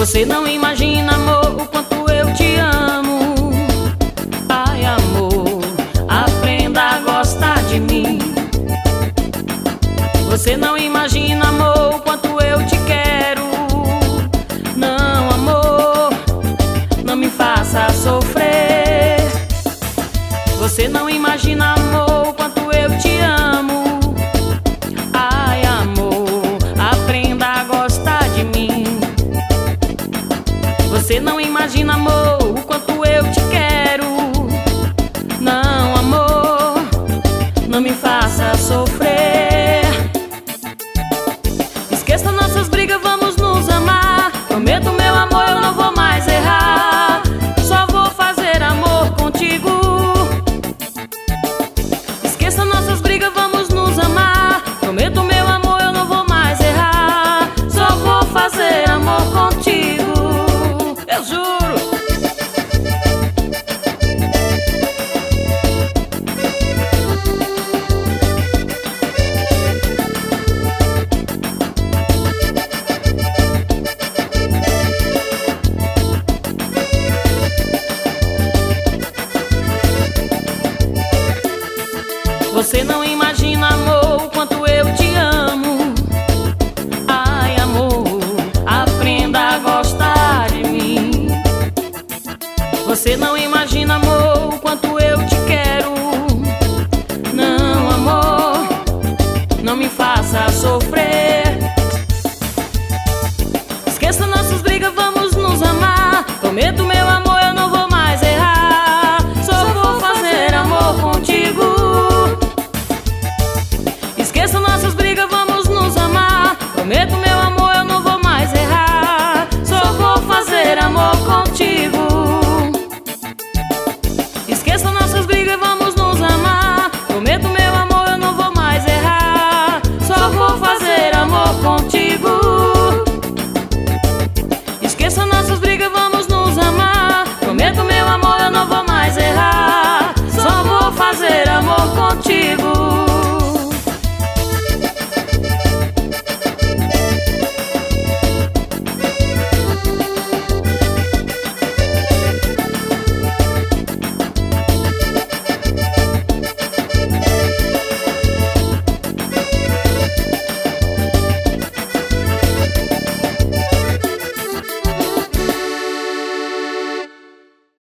Você não imagina, amor, o quanto eu te amo. Ai, amor, aprenda a gostar de mim. Você não imagina, amor, o quanto eu te quero. Não, amor, não me faça sofrer. Você não imagina, amor, o quanto eu te amo. Ai, amor, aprenda a gostar de mim. Você não imagina, amor, o quanto eu te quero. Não, amor, não me faça sofrer. Esqueça nossas brigas, vamos nos amar. Prometo, meu amor, eu não vou mais errar. Só vou fazer amor contigo. Esqueça nossas brigas, vamos nos amar. Prometo, meu amor, eu não vou mais errar. Só vou fazer amor contigo. Eu juro. Você não imagina, amor, o quanto eu te amo. Ai, amor, aprenda a gostar de mim. Você não imagina, amor, o quanto